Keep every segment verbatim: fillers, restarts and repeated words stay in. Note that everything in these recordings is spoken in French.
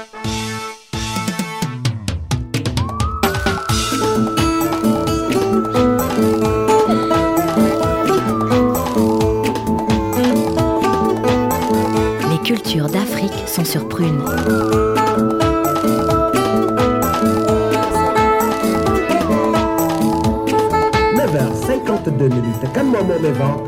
Cultures d'Afrique sont sur Prune. neuf heures cinquante-deux minutes. Comme moment levant.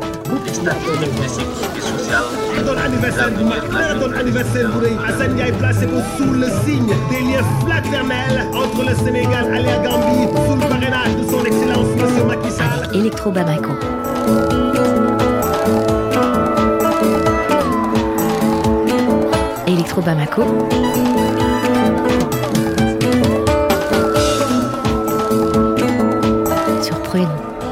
Ton anniversaire du matin, ton anniversaire bourré. Hassan Ndiaye placé sous le signe des liens fraternels entre le Sénégal et la Gambie, sous le parrainage de son excellence, monsieur Macky Sall. Avec Electro Bamako. Electro Bamako. Sur Prune.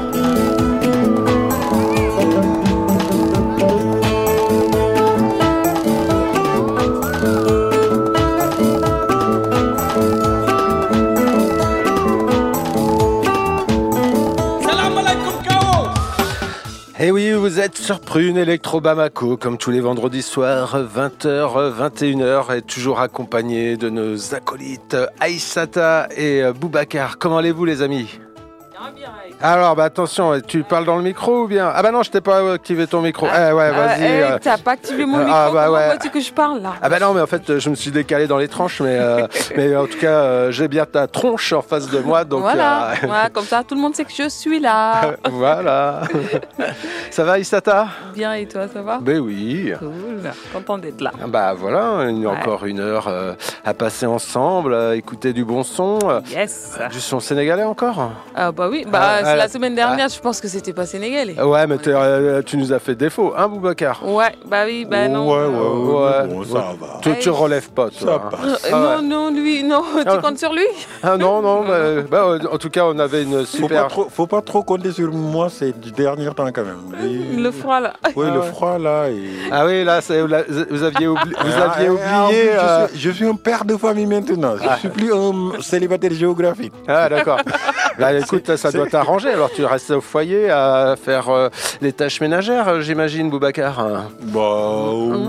Et oui, vous êtes sur Prune, Electro Bamako, comme tous les vendredis soirs, vingt heures, vingt et une heures, et toujours accompagné de nos acolytes Aïssata et Boubacar. Comment allez-vous, les amis ? Bien, bien. Alors, bah attention, tu parles dans le micro ou bien ? Ah bah non, je t'ai pas activé ton micro. Ah, eh ouais, ah, vas-y. eh, euh... T'as pas activé mon micro, ah, bah, comment ouais. veux-tu que je parle là ? Ah bah non, mais en fait, je me suis décalé dans les tranches, mais, euh, mais en tout cas, euh, j'ai bien ta tronche en face de moi, donc... Voilà, euh... voilà, comme ça, tout le monde sait que je suis là. Voilà. Ça va, Issata ? Bien, et toi, ça va ? Ben oui. Cool, content d'être là. Bah voilà, il y a Ouais. encore une heure euh, à passer ensemble, à écouter du bon son. euh, Yes. Du son sénégalais encore ? Ah bah oui, bah Ah, c'est ah, la semaine dernière, je pense que c'était pas sénégalais. Ouais, mais t'es, euh, tu nous as fait défaut, hein, Boubacar ? Ouais, bah oui, bah non. Ouais, ouais, ouais, Ouais. bon, ça va. Tu, tu relèves pas, toi. Ça hein. passe. Euh, Ah non, ouais. non, lui, non, Ah. tu comptes sur lui ? Ah non, non, bah, bah, en tout cas, on avait une Faut pas, super... trop, faut pas trop compter sur moi ces derniers temps quand même. Les- Le froid là. Oui, Ah le ouais. froid là. Et... Ah oui, là, c'est- vous aviez, oubli- vous Ah, aviez et en oublié... plus, euh, je, suis, je suis un père de famille maintenant. Je Ah. suis plus un célibataire géographique. Ah d'accord. Bah écoute, ça doit t'arranger. Alors tu restes au foyer à faire euh, les tâches ménagères, j'imagine, Boubacar. Bah...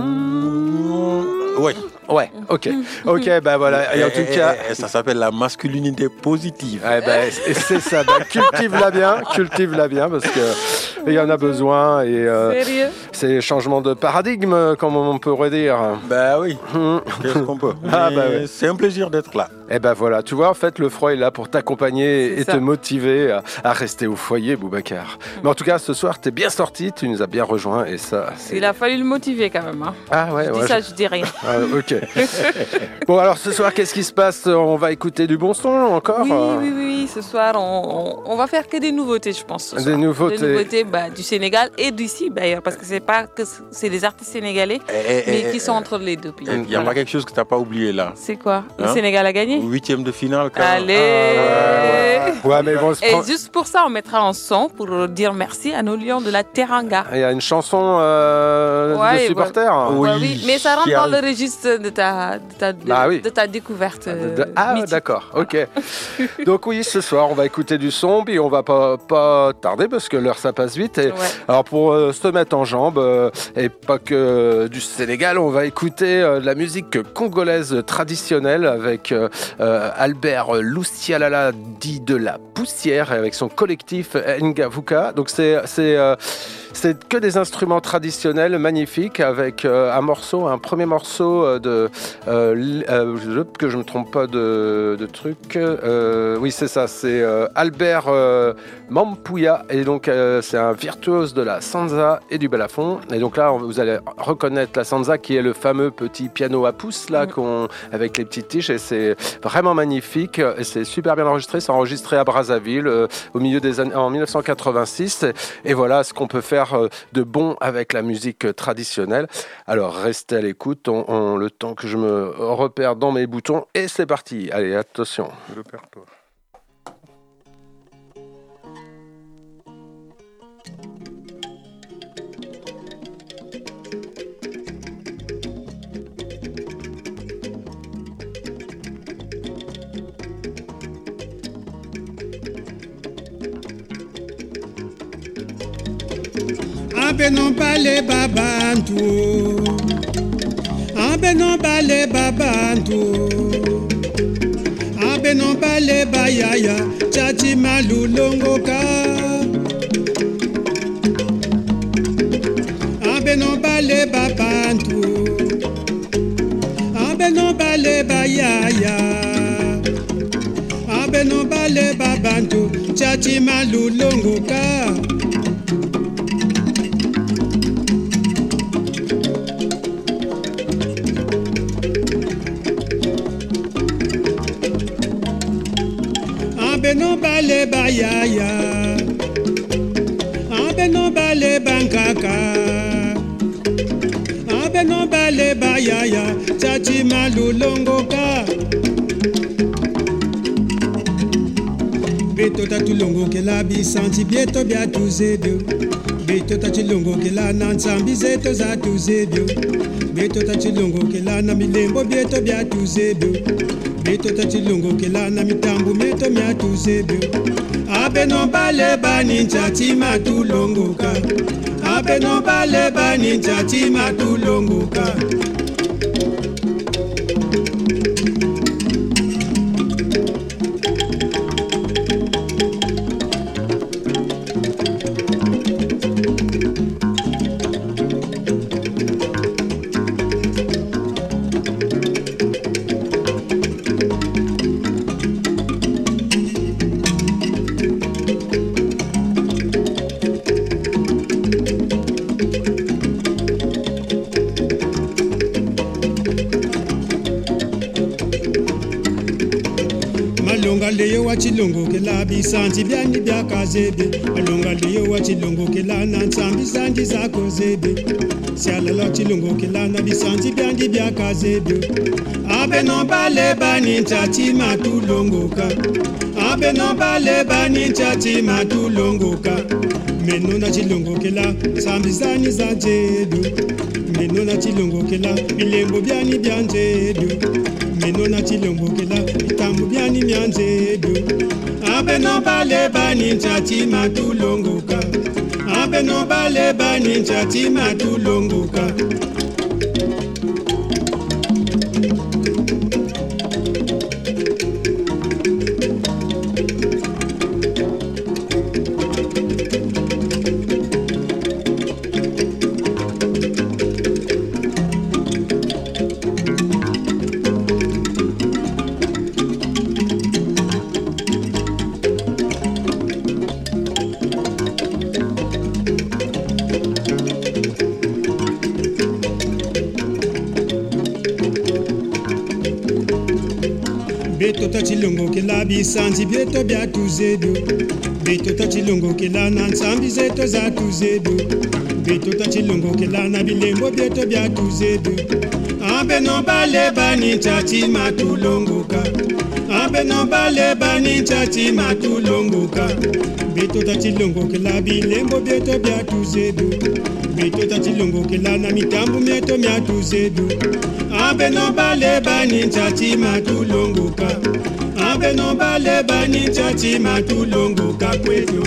Oui. Ouais, ok. Ok, bah voilà. Et en tout cas... ça s'appelle la masculinité positive. Ouais, bah, et c'est ça, bah, cultive-la bien, cultive-la bien, parce que il y en a besoin, et euh, Sérieux ? c'est changement de paradigme, comme on pourrait dire. Bah oui, Hum. qu'est-ce qu'on peut. Ah, Mais bah ouais. c'est un plaisir d'être là. Et ben voilà, tu vois, en fait, le froid est là pour t'accompagner C'est et ça. te motiver à, à rester au foyer, Boubacar. Mais en tout cas, ce soir, t'es bien sorti, tu nous as bien rejoints, et ça, c'est... Il a fallu le motiver quand même. Hein. Ah ouais, Je dis ouais. ça, je- je dis rien. Ah, ok. Bon, alors ce soir, qu'est-ce qui se passe ? On va écouter du bon son encore ? Oui, oui, oui, ce soir, on, on, on va faire que des nouveautés, je pense. ce Des soir. nouveautés. Des nouveautés bah, du Sénégal et d'ici, d'ailleurs, parce que c'est pas que c- c'est des artistes sénégalais, Eh, eh, mais eh, qui eh, sont entre les deux pays. Il y a Voilà. pas quelque chose que tu n'as pas oublié là. C'est quoi ? Le Hein Sénégal a gagné ? Huitième de finale. Quand même. Allez Ah, ouais, ouais, mais bon, se Et prend- juste pour ça, on mettra un son pour dire merci à nos lions de la Teranga. il y a une chanson euh, Ouais, de et supporters. Oui. Ouais, oui, mais ça rentre qui dans arrive. le registre de ta, de ta, de, Ah oui. de ta découverte. De- euh, Ah mythique. d'accord, ok. Donc oui, ce soir, on va écouter du son, puis on va pas, pas tarder parce que l'heure ça passe vite. Et Ouais. alors pour euh, se mettre en jambes, euh, et pas que euh, du Sénégal, on va écouter euh, de la musique congolaise traditionnelle avec euh, euh, Albert Lucialala dit de la poussière et avec son collectif Ngavuka. Donc c'est c'est euh, c'est que des instruments traditionnels magnifiques avec euh, un morceau, un premier morceau euh, de euh, l- euh, je- que je me trompe pas de, de truc. Euh, oui, c'est ça, c'est euh, Albert euh, Mampouya et donc euh, c'est un virtuose de la sanza et du balafon. Et donc là, on- vous allez reconnaître la sanza qui est le fameux petit piano à pouce là Mm. qu'on avec les petites tiges et c'est vraiment magnifique et c'est super bien enregistré. C'est enregistré à Brazzaville euh, au milieu des années en dix-neuf cent quatre-vingt-six et, et voilà ce qu'on peut faire euh, de bon avec la musique euh, traditionnelle. Alors restez à l'écoute, on, on- le temps que je me repère dans mes boutons et c'est parti. Allez, attention. Repère-toi. Abe non pale babantu abeno bale babantu abeno bale bayaya chachi malulongoka abeno bale babantu abeno bale bayaya abeno bale babantu chachi malulongoka abeno bale bayaya abeno bale bankaka abeno bale bayaya chachi malulongoka beto tatulongo kela bisanti bieto bia tuzedo beto tatulongo kela nansambi zeto za tuzedo beto tatulongo kela na milembo bieto bia tuzedo beto tatulongo kela na mitambu meto mia tuzedo abeno bale bani chati matulongoka abeno bale bani chati matulongoka Malonga leyo wa chilongo kela bisanti byani byakazebe Malonga leyo wa chilongo kela nansambi santi zako zebe Siala la chilongo kela na bisanti byani byakazebe Abeno bale bani chati matulongoka Abeno bale bani chati matulongoka Menona chilongo kela sambi zani za jedu Menona chilongo kela bilembo byani byanjedu Menona chilongo kela itambu byani myanzedu abeno bale bani chati matulongoka abeno bale bani chati matulongoka Beto tachilongo kela bisanti bieto bia tuzedo Beto tachilongo kela nansambi zeto za tuzedo Beto tachilongo kela na bilembo bieto bia tuzedo Abeno bale bani chati matulongoka Abeno bale bani chati matulongoka Beto tachilongo kela bilembo bieto bia tuzedo Beto tachilongo kela na mitambu mieto mia tuzedo Abeno bale bani chati matulongoka Abeno bale bani chati matulongoka kwetu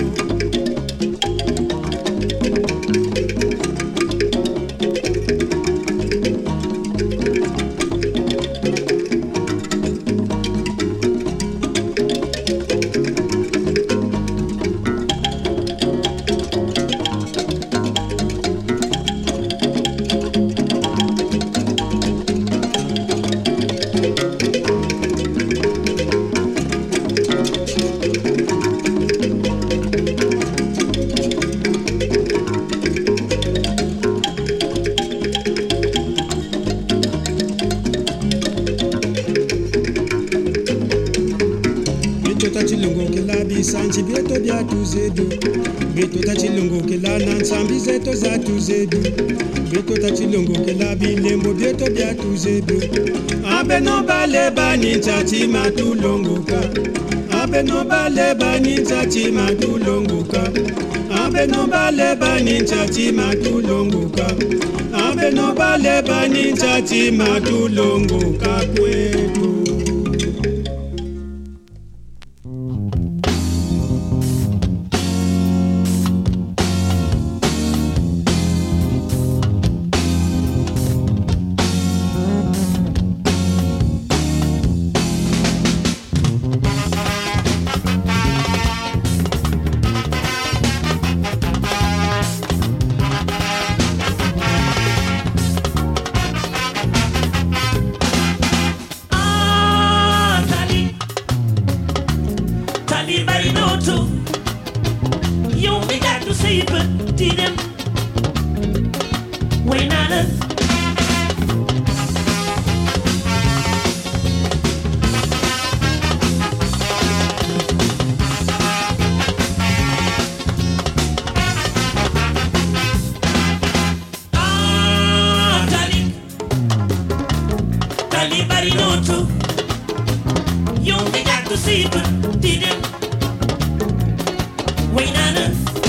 tachilongo kela bisanti bieto bia tuzedo Beto tachilongo kela nansambi zeto za tuzedo Beto tachilongo kela bilembo bieto bia tuzedo Abeno bale bani chati matulongoka Abeno bale bani chati matulongoka Abeno bale bani chati matulongoka Abeno bale bani chati matulongoka kwetu Didem Waynana Ah Tali Tali bari noto Yow nga jàkk siip Didem Waynana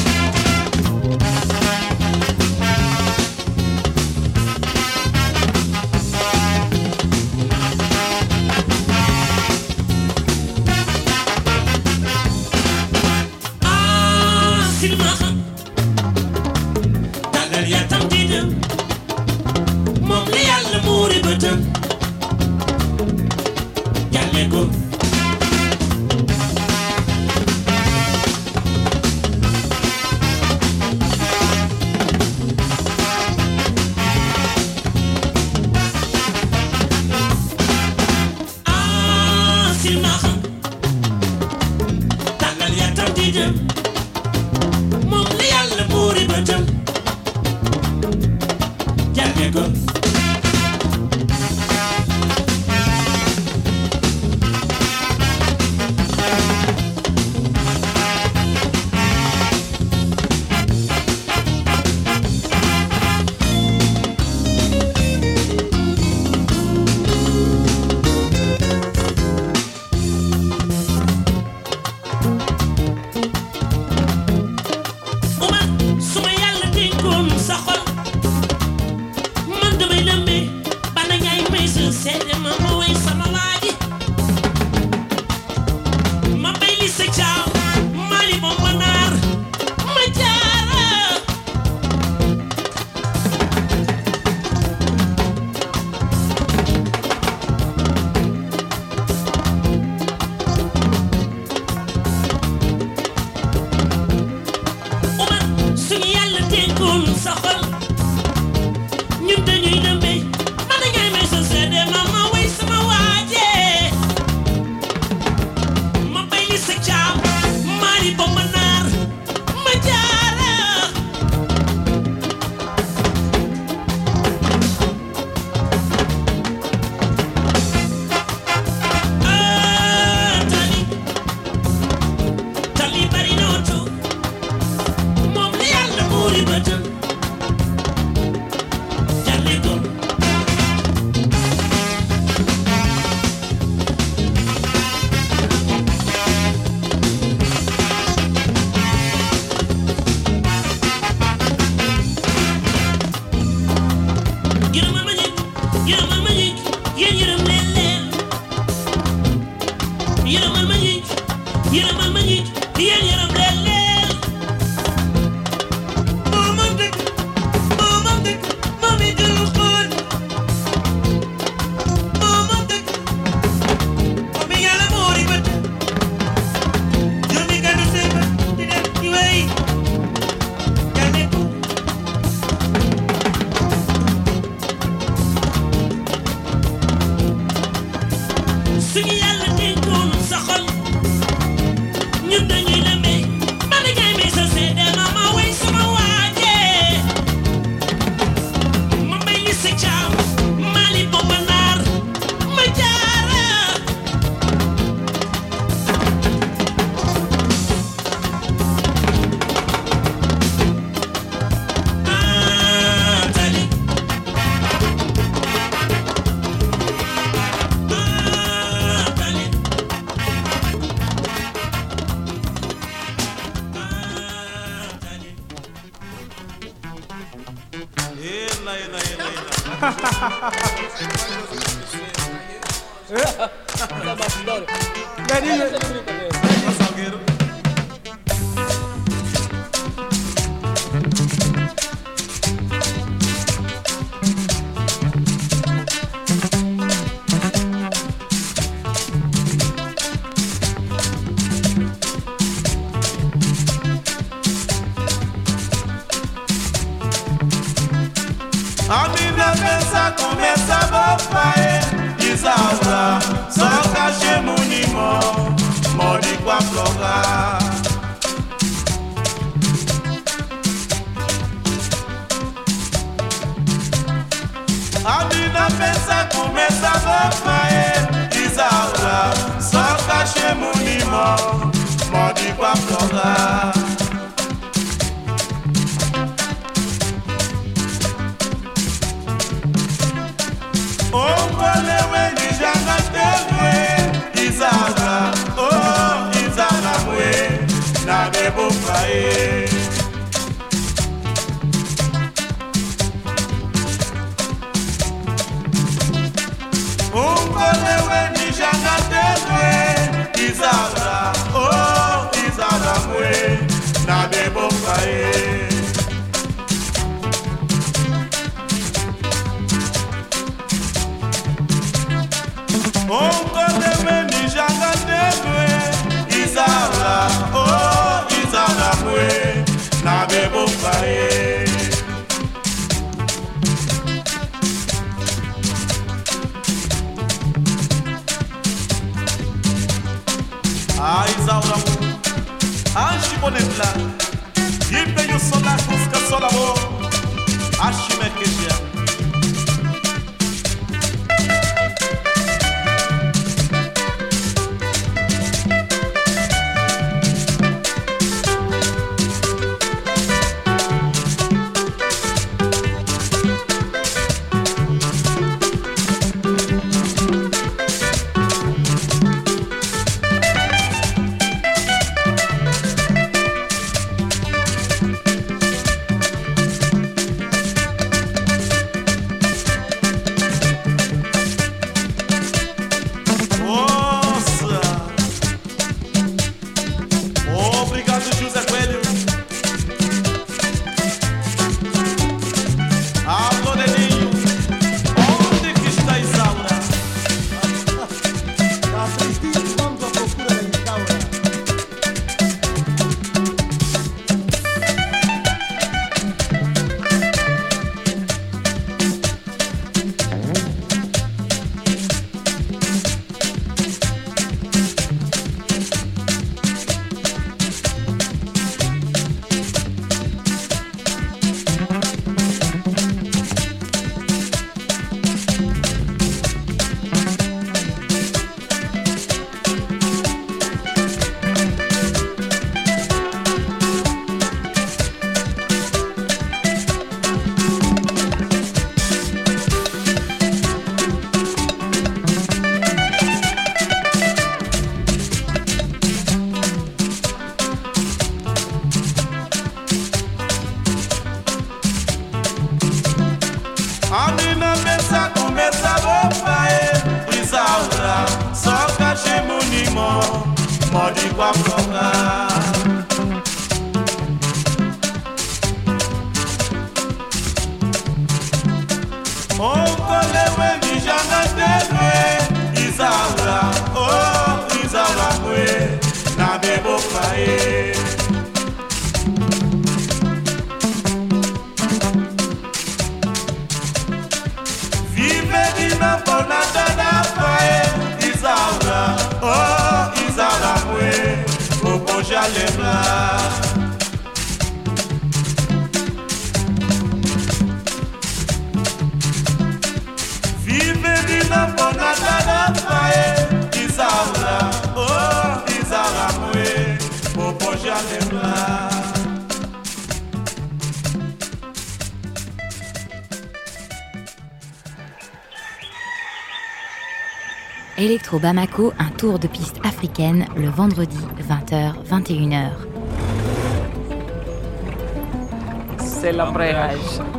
A minha mesa começa a fazer Isaura, só cache munimo Mori com a flora começa a bofaê, Isaura, só cachê munimó, morde com a flora. Ongolewe ni janga tewe, Isaura, oh Isaura mwe, na bebo fae. Ongolewe ni janga tewe, Isaura, oh Isaura mwe, na bebo fae. Ongolewe ni janga tewe, Isaura, oh Isaura mwe, na bebo fae. Ah, Isaura mwe, anji bonetla, yipe yu sola kuska sola mo, ashi mekejia. Electro Bamako, un tour de piste africaine le vendredi vingt heures vingt et une heures. C'est l'embrayage.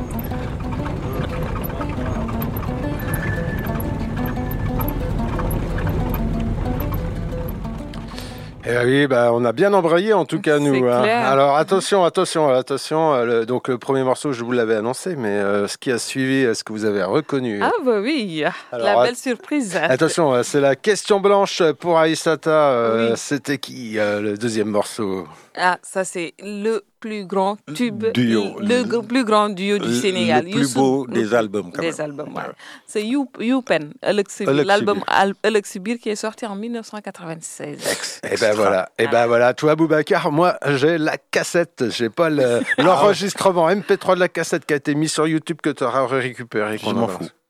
Eh oui, bah, on a bien embrayé en tout cas nous. Hein. Alors attention, attention, attention. Euh, le, donc le premier morceau, je vous l'avais annoncé, mais euh, ce qui a suivi, est-ce que vous avez reconnu? Ah bah oui, alors, la belle surprise. Attention, c'est la question blanche pour Aïssata. Euh, oui. C'était qui euh, le deuxième morceau? Ah, ça c'est le plus grand tube, duo, le, le plus grand duo du le, Sénégal. Le plus Youssou, beau des albums. Quand des même. albums, ouais. C'est You, Youpen, l'album Alex Subir qui est sorti en dix-neuf cent quatre-vingt-seize. Et ben voilà, et ben voilà. Toi, Boubacar, moi j'ai la cassette, j'ai pas le, l'enregistrement M P trois de la cassette qui a été mis sur YouTube que tu auras récupéré. Je m'en fous.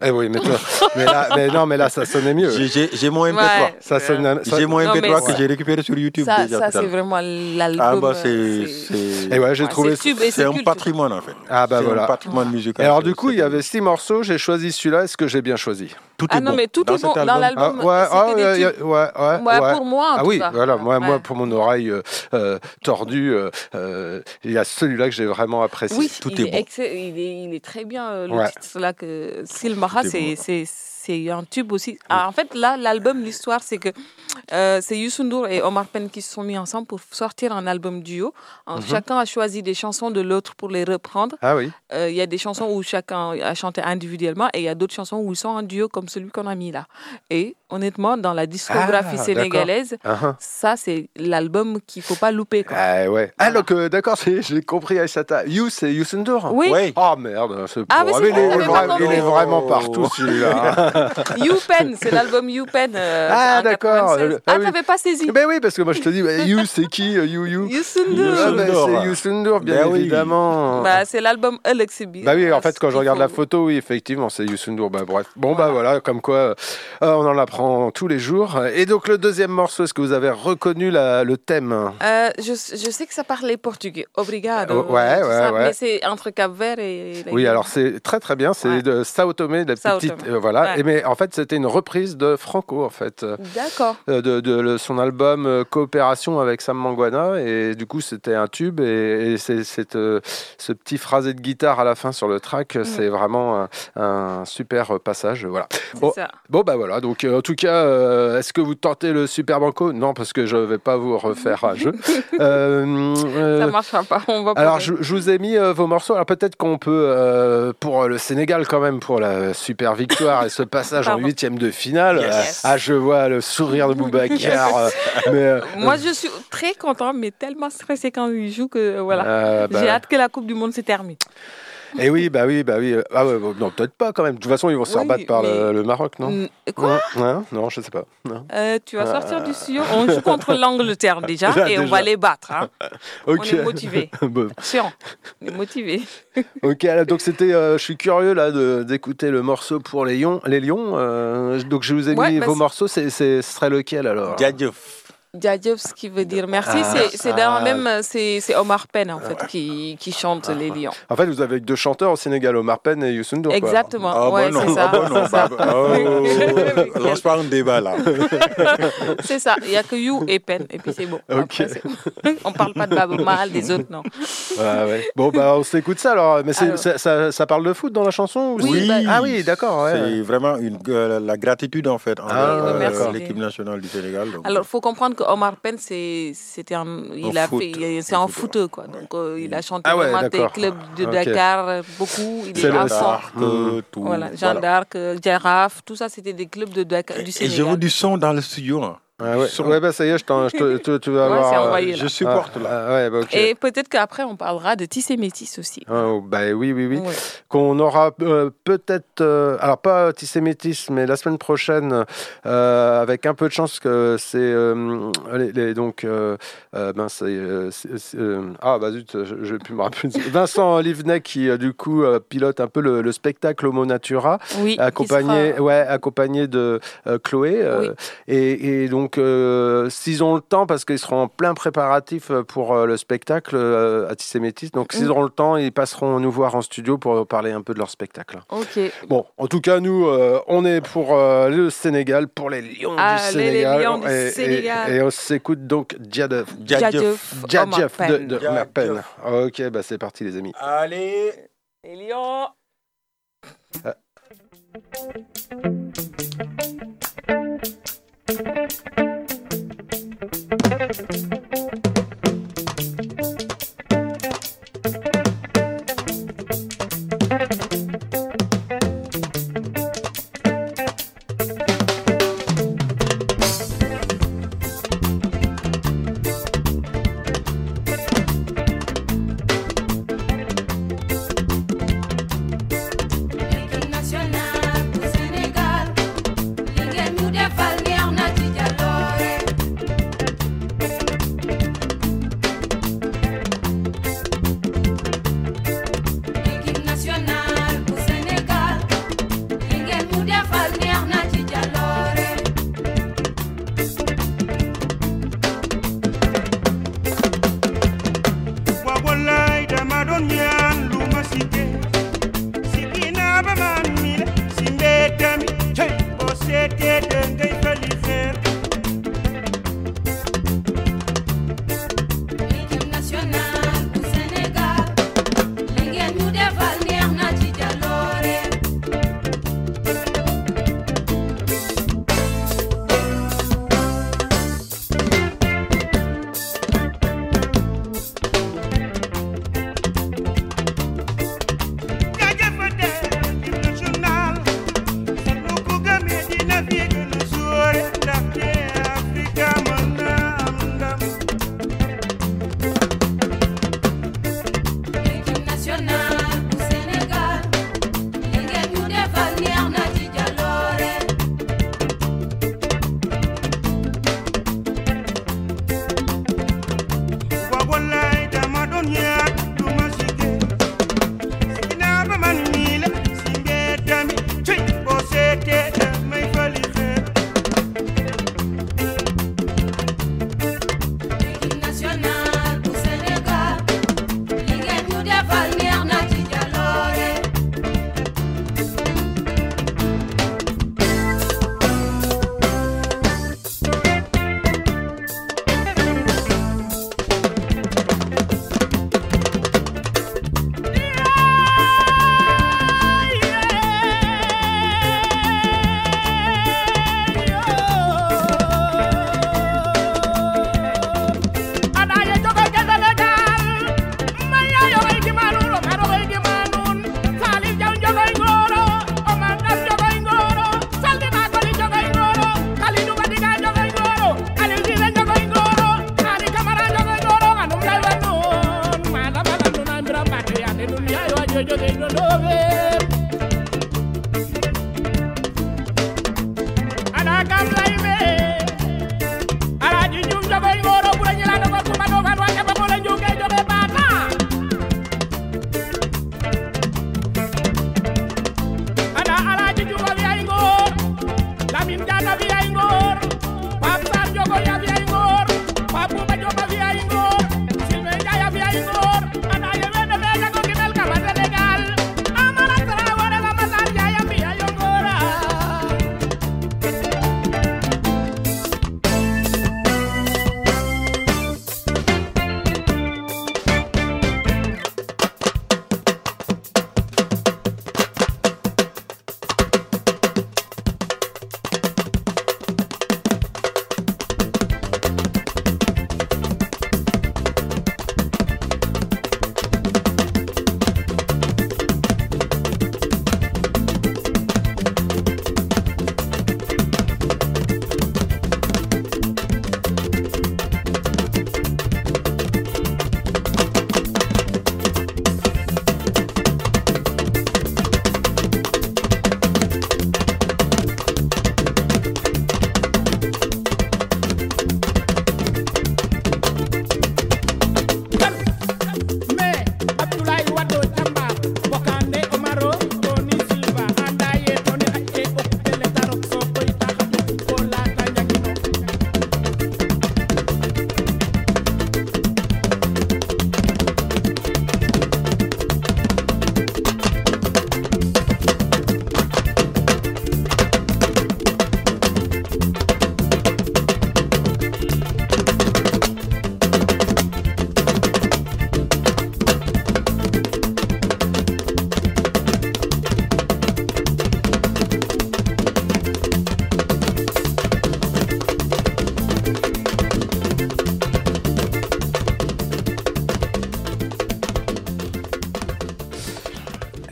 Eh oui, mais, toi, mais, là, mais non, mais là, ça sonnait mieux. J'ai, j'ai, j'ai mon M P trois. Ouais, ça sonne, ça... J'ai mon M P trois non, que j'ai récupéré sur YouTube. Ça, déjà, ça c'est vraiment l'album. Ah bah c'est, c'est... Et ouais, j'ai ouais, trouvé... c'est, tube et c'est c'est un culte. patrimoine en fait. Ah bah c'est voilà. un patrimoine musical. Et alors du coup, il y avait six morceaux, j'ai choisi celui-là. Est-ce que j'ai bien choisi? Tout Ah est non, bon. mais tout Dans est bon cet dans album. l'album. Ah, ouais, ah, c'était ouais, des y a- tubes. ouais, ouais, Ouais, ouais. pour moi, en Ah tout oui, cas. voilà, moi, Ouais. moi pour mon oreille euh, euh, tordue, euh, euh, il y a celui-là que j'ai vraiment apprécié. Oui, Tout il est est, bon. excell- il est, il est très bien. euh, Le Ouais. titre là que Silmara, Tout est c'est, bon. c'est, c'est un tube aussi. Ah, en fait, là, l'album, l'histoire, c'est que euh, c'est Youssou N'Dour et Omar Pène qui se sont mis ensemble pour sortir un album duo. Alors, Mhm. Chacun a choisi des chansons de l'autre pour les reprendre. Ah oui. Euh, Il y a des chansons où chacun a chanté individuellement et il y a d'autres chansons où ils sont en duo comme celui qu'on a mis là. Et honnêtement, dans la discographie Ah, sénégalaise, Uh-huh. ça, c'est l'album qu'il ne faut pas louper. Quoi. Ah ouais. Ah Voilà. donc euh, d'accord, c'est- j'ai compris Aïssata. You, c'est Youssou N'Dour. Oui, Ouais. Oh merde, ce Ah, pauvre. mais c'est il, est, vrai, j'avais vra- pas il est compris. vraiment partout celui-là. You Pen, c'est l'album You Pen. euh, Ah, en d'accord. quatre-vingt-seize. Ah Ah, oui. t'avais pas saisi. Ben oui, parce que moi je te dis, bah, You c'est qui euh, You You Youssou Ah, N'Dour. ben, N'Dour. c'est Youssou N'Dour, bien Ben oui. évidemment. Bah, c'est l'album Alexibir. Bah oui, en fait, quand je Il regarde la faut- photo, oui, effectivement, c'est Youssou N'Dour. Bah bref. Bon, bah voilà, comme quoi, euh, on en apprend tous les jours. Et donc, le deuxième morceau, est-ce que vous avez reconnu la- le thème? Euh, je, je sais que ça parlait portugais. Obrigado. Euh, ouais, tout ouais, ça, ouais. Mais c'est entre Cap-Vert et. la Oui, Guinée. alors c'est très très bien, c'est Ouais. de Sao Tomé, de la Sao petite, Tomé. euh, voilà. Ouais. Et mais en fait, c'était une reprise de Franco, en fait, euh, D'accord. de, de le- son album euh, Coopération avec Sam Mangwana, et du coup, c'était un tube. Et, et c'est, c'est, euh, ce petit phrasé de guitare à la fin sur le track, c'est vraiment un, un super passage, voilà. C'est Bon, ça. bon, bah voilà. Donc, euh, en tout cas, euh, est-ce que vous tentez le Super Banco? Non, parce que je vais pas vous refaire un jeu. Euh, euh, Ça marchera pas. On va alors, pas- je, je vous ai mis euh, vos morceaux. Alors, peut-être qu'on peut, euh, pour le Sénégal, quand même, pour la super victoire et ce passage en Pardon. huitième de finale. Yes. euh, ah, je vois le sourire de Boubacar. euh, mais, euh, Moi, je suis très content, mais tellement stressée quand il joue que voilà. euh, bah, J'ai hâte que la Coupe du Monde se termine. Et oui, bah oui, bah oui. Ah ouais, bon, non, peut-être pas quand même. De toute façon, ils vont se faire Oui, battre par le, mais- le Maroc, non? Mm, Quoi Ouais, ouais, non, je sais pas. Non. Euh, Tu vas sortir du studio. On joue contre l'Angleterre déjà Là, et on déjà. va les battre. Hein. Ok. On est motivés. Bon. Attention, on est motivés. Ok, alors, donc c'était, euh, je suis curieux là de- d'écouter le morceau pour les Lions. Les Lions. euh, donc je vous ai Ouais, mis bah, vos c'est- morceaux. C'est, c'est, ce serait lequel alors? Djadjouf. Djadjouf, ce qui veut dire merci, Ah, c'est, c'est dans ah. la même, c'est, c'est Omar Pène en fait qui, qui chante les lions. En fait, vous avez deux chanteurs au Sénégal, Omar Pène et Youssou N'Dour. quoi. Exactement, Ah ouais, bah non, c'est ça. ah bah non, c'est ça. bah bah- oh, lance pas un débat là. C'est ça, il n'y a que You et Pen, et puis c'est bon. Ok. Après, c'est- on parle pas de Baba Mal, des autres, non. Ouais, ouais. Bon, bah, on s'écoute ça alors. Mais c'est, Alors. ça, ça, ça parle de foot dans la chanson ou Oui, c'est- bah- Ah oui, d'accord. Ouais. C'est vraiment une, euh, la gratitude en fait envers Ah, euh, merci. l'équipe nationale du Sénégal. donc. Alors, il faut comprendre que Omar Pène, c'est, c'était un, il Un a foot. fait, il- c'est un footeux, quoi. Donc, euh, il a chanté Ah ouais, vraiment des d'accord. clubs de Ok. Dakar, euh, beaucoup. Il C'est est le à fond. Dark, euh, Mm. tout. Voilà, Jeanne d'Arc, euh, Girafe, tout ça, c'était des clubs de Dakar, du Et Sénégal. je veux du son dans le studio. hein. Ah ouais. Son. Ouais, bah ça y est, je t'en, je te, tu, tu vas Ouais, voir. c'est euh, envoyé, là. Je supporte ah, là. ah, ouais, bah ok. Et peut-être qu'après, on parlera de Tissé Métis aussi. Oh, bah oui, oui, oui. Ouais. Qu'on aura euh, peut-être, euh, alors pas Tissé Métis, mais la semaine prochaine, euh, avec un peu de chance que c'est euh, les, les- donc euh, euh, ben c'est, euh, c'est- c'est, euh, ah bah zut, je, je vais plus me rappeler. Vincent Livnet qui euh, du coup euh, pilote un peu le, le spectacle Homo Natura, Oui, qui accompagné, sera- ouais, accompagné de euh, Chloé, euh, Oui. et, et donc euh, s'ils ont le temps, parce qu'ils seront en plein préparatif pour euh, le spectacle euh, à Tissé Métis, donc s'ils Mm. auront le temps, ils passeront nous voir en studio pour parler un peu de leur spectacle. Ok. Bon, en tout cas, nous, euh, on est pour euh, le Sénégal, pour les Lions Allez, du les Sénégal. Lions du et, et- Sénégal. et on s'écoute donc Djadjouf. Djadjouf, Djadjouf Omar de, Pène. de Omar Pène. Ok, bah c'est parti les amis. Allez. Les lions. L'équipe nationale du Sénégal,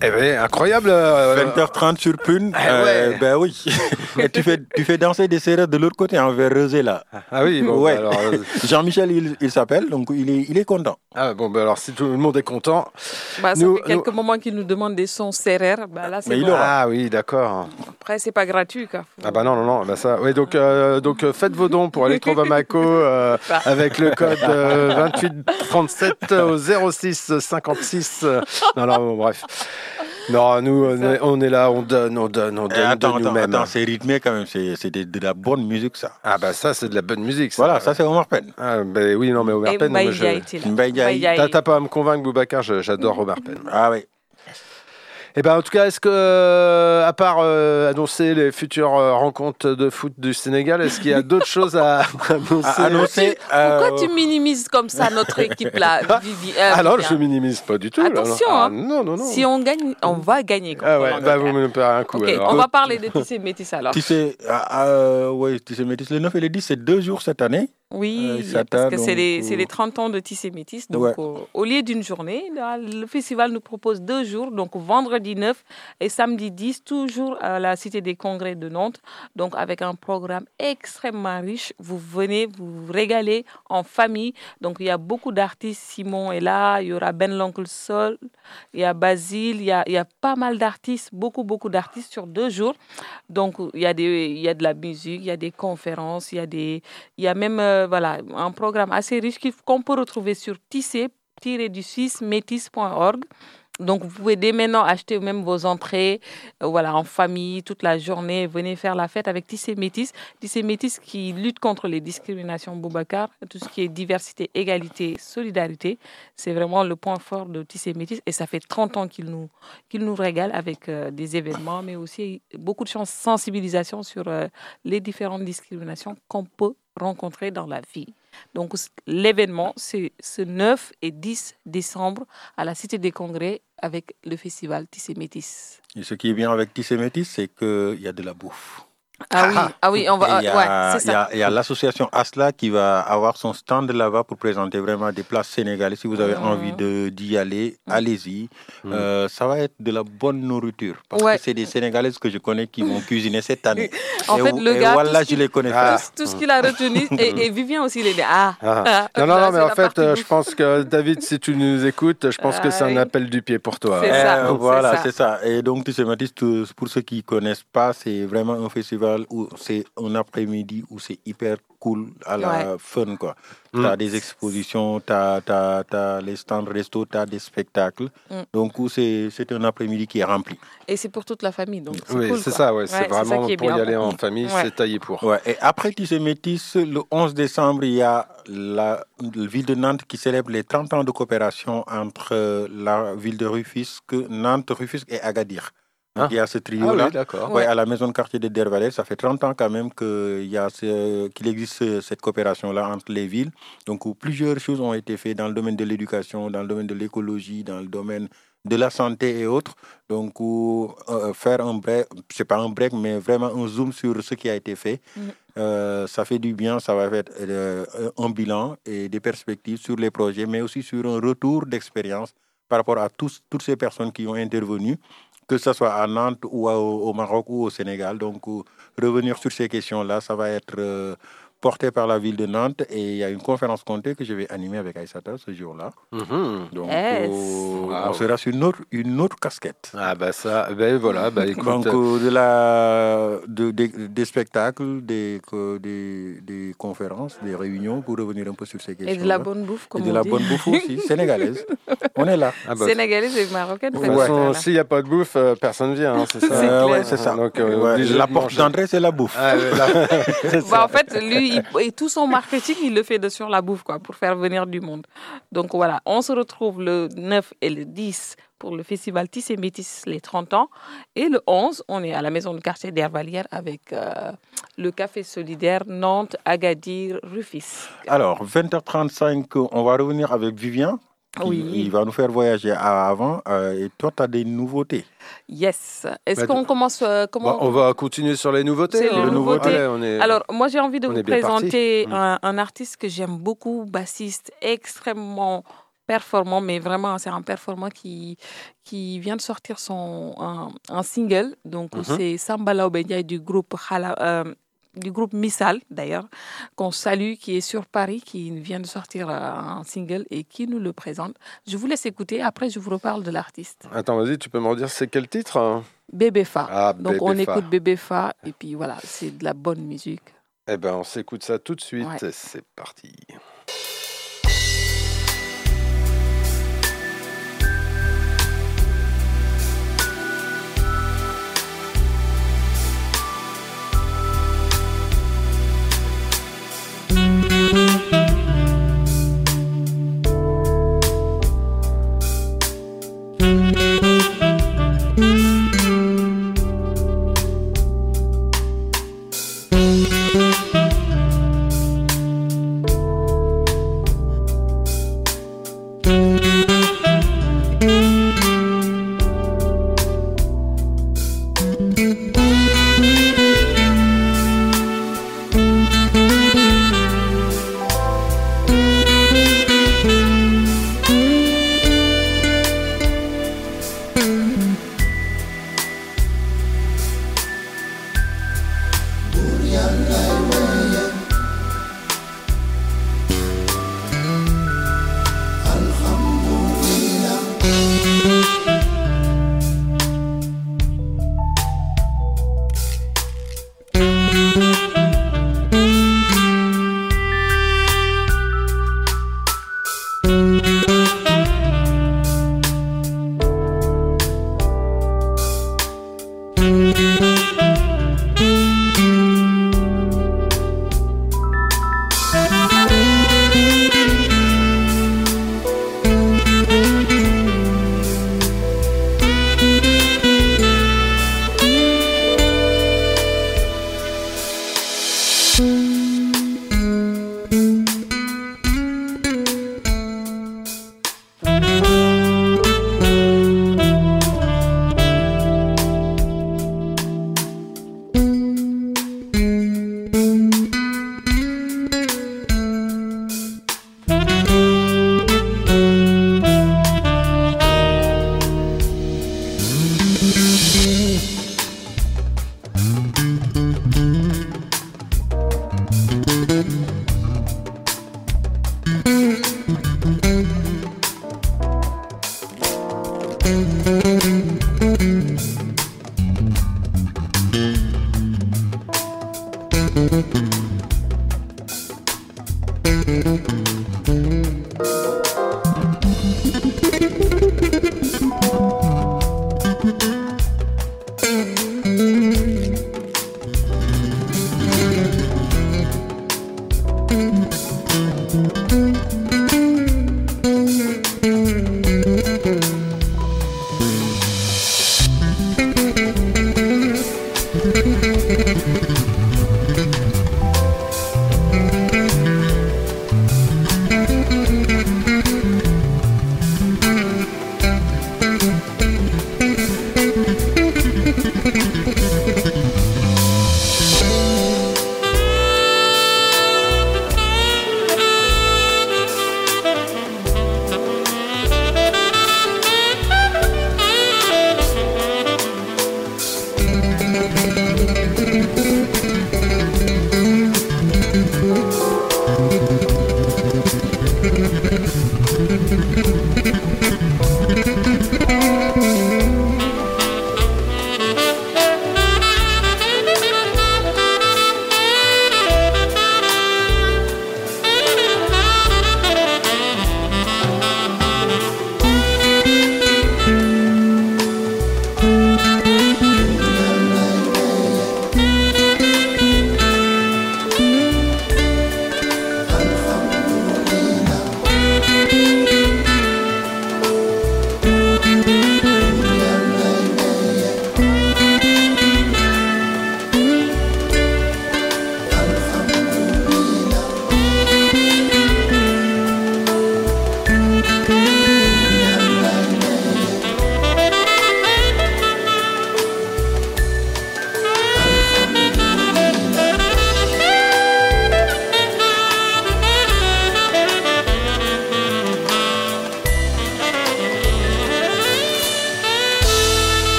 Eh ben, incroyable. euh, vingt heures trente sur Pune. Ah euh, ouais. ben oui. Et tu fais, tu fais danser des Sérères de l'autre côté, envers Rezé, là. Ah oui, bon, Ouais. bah alors, euh, Jean-Michel, il, il s'appelle, donc il est, il est content. ah, bon, bah alors si tout le monde est content. Bah, ça Nous- fait quelques moments qu'il nous demande des sons serrères. Bah, là, c'est Mais il bon. aura. Ah oui, d'accord. Après, c'est pas gratuit. Quoi. Faut- Ah bah non, non, non, bah ça. Oui, donc, euh, donc euh, faites vos dons pour Electro Bamako euh, avec le code euh, vingt-huit trente-sept au zéro six cinquante-six. euh, Non, non, bon, bref. Non, nous, on est, on est là, on donne, on donne, on Eh, donne attends, de attends, nous-mêmes. attends, c'est rythmé quand même, c'est, c'est de, de la bonne musique, ça. Ah bah ça, c'est de la bonne musique. Ça. Voilà, ça c'est Omar Penn. Ah, bah oui, non, mais Omar Et Penn, moi, Mbaye je... Ndiaye était là. Mbaye Ndiaye. Mbaye Ndiaye. T'as t'as pas à me convaincre, Boubacar, je- j'adore Omar Penn. Ah oui. Eh ben, en tout cas, est-ce que, euh, à part euh, annoncer les futures euh, rencontres de foot du Sénégal, est-ce qu'il y a d'autres choses à annoncer À annoncer. Pourquoi euh, tu minimises comme ça notre équipe là, Vivi, euh, Ah non, Vivien je minimise pas du tout. là, non. Attention, Ah, hein. non, non, non. Si on gagne, on va gagner. contre Ah ouais, l'Angleterre. bah vous me parlez un coup. Ok, alors. on va parler de Tissé Métis alors. Tissé, ah, euh, ouais, Tissé Métis, le neuf et le dix, c'est deux jours cette année. Oui, Euh, il parce s'attend, que c'est donc, les, euh, c'est les trente ans de Tissé Métis. Donc, Ouais. au, au lieu d'une journée, là, le festival nous propose deux jours. Donc, vendredi neuf et samedi dix, toujours à la Cité des Congrès de Nantes. Donc, avec un programme extrêmement riche. Vous venez vous régaler en famille. Donc, il y a beaucoup d'artistes. Simon est là. Il y aura Ben l'Oncle Sol. Il y a Basile. Il y a, il y a pas mal d'artistes. Beaucoup, beaucoup d'artistes sur deux jours. Donc, il y a, des, il y a de la musique, il y a des conférences, il y a des... Il y a même euh, voilà, un programme assez riche qu'il- qu'on peut retrouver sur tissé du six métis point org. Donc, vous pouvez dès maintenant acheter même vos entrées euh, voilà, en famille, toute la journée. Venez faire la fête avec Tissé Métis. Tissé Métis qui lutte contre les discriminations, Boubacar, tout ce qui est diversité, égalité, solidarité. C'est vraiment le point fort de Tissé Métis. Et ça fait trente ans qu'il nous, qu'il nous régale avec euh, des événements, mais aussi beaucoup de chans- sensibilisation sur euh, les différentes discriminations qu'on peut rencontrer dans la vie. Donc, c- l'événement, c'est ce neuf et dix décembre à la Cité des Congrès avec le festival Tissé Métis. Et ce qui est bien avec Tissé Métis, c'est qu'il y a de la bouffe. Ah oui, ah oui, on Et va. Il y a, Ouais, c'est il y ça. a- il y a l'association Asla qui va avoir son stand là-bas pour présenter vraiment des plats sénégalais. Si vous avez Mhm. envie de, d'y aller, allez-y. Mhm. Euh, ça va être de la bonne nourriture. Parce Ouais. que c'est des Sénégalaises que je connais qui vont cuisiner cette année. En et fait, où- le et gars, voilà, tout ce je qu'il- les connais Ah. pas. Tout, tout ce qu'il a retenu, et, et Vivien aussi, il est dit Ah, Ah. ah, Non, non, là, non, mais c'est en la fait, partie euh, bouffe. je pense que David, si tu nous écoutes, je pense que c'est un Aïe. appel du pied pour toi. C'est Eh, ça, c'est voilà, ça. c'est ça. Et donc, Tissé Métis, tout- pour ceux qui ne connaissent pas, c'est vraiment un festival où c'est un après-midi où c'est hyper cool à la fun, quoi. Mm. Tu as des expositions, tu as les stands resto, tu as des spectacles. Mm. Donc, où c'est c'est un après-midi qui est rempli. Et c'est pour toute la famille. Donc c'est Oui, cool, c'est quoi. ça, ouais, c'est Ouais, ça vraiment qui est pour bien. y aller en famille, Ouais. c'est taillé pour. Ouais. Et après Tissé Métis, le onze décembre, il y a la, la ville de Nantes qui célèbre les trente ans de coopération entre la ville de Rufisque, Nantes, Rufisque et Agadir. Donc, Ah. il y a ce Ah trio-là. oui, d'accord. Ouais, à la maison de quartier de Dervalais, ça fait trente ans quand même qu'il y a ce- qu'il existe ce- cette coopération-là entre les villes. Donc, où plusieurs choses ont été faites dans le domaine de l'éducation, dans le domaine de l'écologie, dans le domaine de la santé et autres. Donc, où, euh, faire un break, c'est pas un break, mais vraiment un zoom sur ce qui a été fait. Mhm. Euh, ça fait du bien, ça va faire euh, un bilan et des perspectives sur les projets, mais aussi sur un retour d'expérience par rapport à tous, toutes ces personnes qui ont intervenu, que ce soit à Nantes ou à- au Maroc ou au Sénégal. Donc, euh, revenir sur ces questions-là, ça va être euh, porté par la ville de Nantes et il y a une conférence comptée que je vais animer avec Aïssata ce jour-là. Mhm. Donc, Yes. euh, Wow. on sera sur une autre, une autre casquette. Ah bah ça, ben voilà, bah écoute. Donc, euh, de la, de, des- des spectacles, des, que- des, des conférences, des réunions pour revenir un peu sur ces questions. Et de la bonne bouffe, Et comme de on la dit. bonne bouffe aussi, sénégalaise. On est là. Ah bah, Sénégalaise et marocaine. de fait toute ça, façon, là. s'il n'y a pas de bouffe, euh, personne vient, hein, c'est ça. C'est Euh, clair. ouais, c'est ça. Donc, euh, Ouais, obligé la de porte manger. d'entrée, c'est la bouffe. Ah, ouais, là, c'est Bah, ça. en fait, lui, il- et tout son marketing, il le fait de sur la bouffe, quoi, pour faire venir du monde. Donc voilà, on se retrouve le neuf et le dix pour le festival Tissé Métis, les trente ans. Et le onze, on est à la maison de quartier d'Hervalière avec euh, le Café Solidaire Nantes, Agadir, Rufisque. Alors, vingt heures trente-cinq, on va revenir avec Vivien. qui- Oui. Il va nous faire voyager à avant. euh, et toi, tu as des nouveautés. Yes. Est-ce Bah, qu'on commence euh, comment Bon, on va continuer sur les nouveautés. C'est les Le nouveau- nouveautés. Allez, on est... Alors, moi, j'ai envie de on vous est bien présenter parti. un, un artiste que j'aime beaucoup, bassiste extrêmement performant, mais vraiment, c'est un performant qui, qui vient de sortir son, un, un single. Donc, Mhm. c'est Samba Laobé Ndiaye du groupe Khala- euh, du groupe Missal, d'ailleurs, qu'on salue, qui est sur Paris, qui vient de sortir euh, un single et qui nous le présente. Je vous laisse écouter, après je vous reparle de l'artiste. Attends, vas-y, tu peux me redire c'est quel titre, hein? Bébé Fa. Ah, Donc Bébé on Fa. écoute Bébé Fa et puis voilà, c'est de la bonne musique. Eh ben, on s'écoute ça tout de suite. Ouais. C'est parti.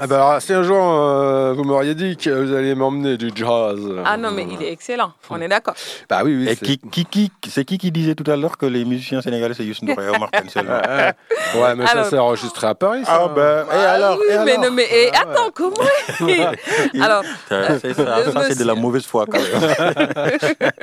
Ah bah alors, si un jour euh, vous m'auriez dit que vous alliez m'emmener du jazz. Ah non, mais il est excellent, on est d'accord. Bah oui, oui. Et c'est... qui, qui, qui, c'est qui qui disait tout à l'heure que les musiciens sénégalais, c'est Youssou N'Dour et Omar Pène seulement? Ouais, mais Alors- ça s'est enregistré à Paris. Ça. Ah ben, et alors, oui, et mais alors non, mais et attends, comment Alors, Ça, c'est ça, le ça, c'est de la mauvaise foi quand même.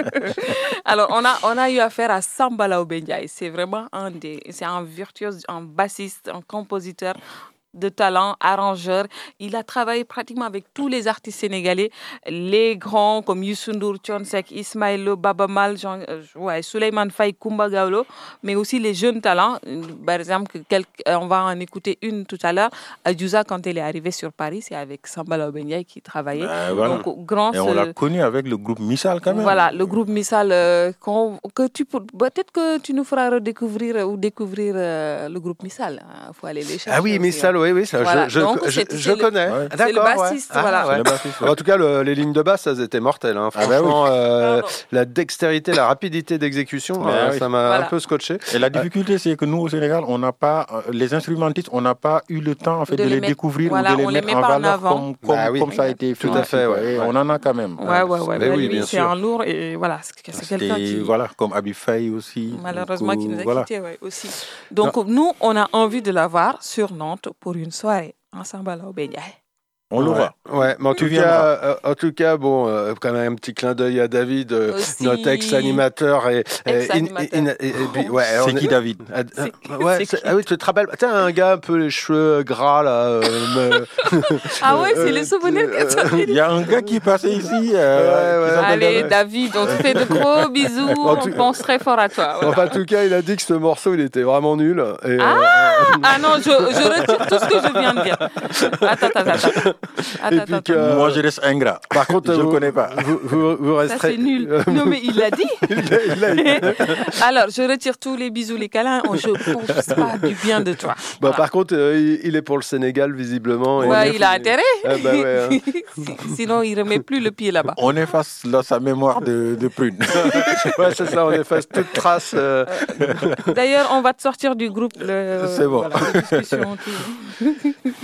alors on a on a eu affaire à Samba Laobé Ndiaye. C'est vraiment un des, c'est un virtuose, un bassiste, un compositeur de talent, arrangeur. Il a travaillé pratiquement avec tous les artistes sénégalais, les grands comme Youssou N'Dour, Thione Seck, Ismaël Lo, Baba Mal, Jean, euh, ouais, Souleymane Faye, Koumba Gawlo, mais aussi les jeunes talents. Par exemple, quelques, on va en écouter une tout à l'heure. Adiouza, quand elle est arrivée sur Paris, c'est avec Samba Laobé Ndiaye qui travaillait. Ben, voilà. Donc, grand, Et on l'a connu avec le groupe Missal quand même. Voilà, le groupe Missal, euh, qu'on- que tu peux- peut-être que tu nous feras redécouvrir euh, ou découvrir euh, le groupe Missal. Il faut aller les chercher. Ah oui, aussi, Missal, hein. oui, oui, ça, Voilà. je, je, Donc, je, c'est- je c'est le- connais. Ouais. Ah, C'est le d'accord, ouais. bassiste, Ah, voilà. ouais. C'est le bassiste, ouais. En tout cas, le- les lignes de basse, elles étaient mortelles. Hein. Ah bah oui. Franchement, euh, Pardon. la dextérité, la rapidité d'exécution, Bah euh, oui. ça m'a Voilà. un peu scotché. Et la difficulté, c'est que nous, au Sénégal, on n'a pas, euh, les instrumentistes, on n'a pas eu le temps en fait, De de, les les, mettre- découvrir voilà, ou de on les les mettre met en pas en valeur avant. comme, comme, Bah oui. comme ça a été fait. Tout à fait, ouais. Et Ouais. on en a quand même. Ouais, ouais, ouais. Mais bah, oui, lui, bien c'est sûr. un lourd et voilà, c'est c'est quelqu'un C'était, qui. voilà, comme Abi Faye aussi. Malheureusement, Donc, qui nous a voilà. quittés, ouais, aussi. Donc, nous, on a envie de l'avoir sur Nantes pour une soirée ensemble à Laobé Ndiaye. On l'aura. Ouais, mais en Tu tout, viendras. cas, euh, en tout cas, bon, euh, quand même un petit clin d'œil à David, euh, Aussi. notre ex-animateur. Et, et- Ex-animateur. et- et- et- et puis, ouais, on C'est est- qui David? Ah, C'est- ah, ouais, c'est c'est- qui ah oui, tu te rappelles. T'as un gars un peu les cheveux gras là. euh, me- Ah ouais, c'est Euh, les souvenirs que tu as. Il y a un gars qui est passé ici. Ouais, euh, ouais. qui s'appelle Allez, David. David, on te fait de gros bisous. En tout- On pense très fort à toi. voilà. Enfin, en tout cas, il a dit que ce morceau, il était vraiment nul. Et, euh, Ah non, je, je retire tout ce que je viens de dire. Attends, attends, attends. Et Attends, puis attends. que- Moi, je reste ingrat. par contre, je ne vous, connais pas. Vous, vous, vous Ça, resterez. c'est nul. euh, Non, mais il l'a dit. il l'a- il l'a- Alors, je retire tous les bisous, les câlins. Je ne pense pas du bien de toi. Bah, Voilà. par contre, euh, il, il est pour le Sénégal, visiblement. et Ouais, est- il a intérêt. Ah, bah ouais, hein. Si- Sinon, il ne remet plus le pied là-bas. On efface là, sa mémoire de, de prune. Ouais, c'est ça, on efface toute trace. euh, D'ailleurs, on va te sortir du groupe. Le, C'est bon. voilà, de discussion, tout.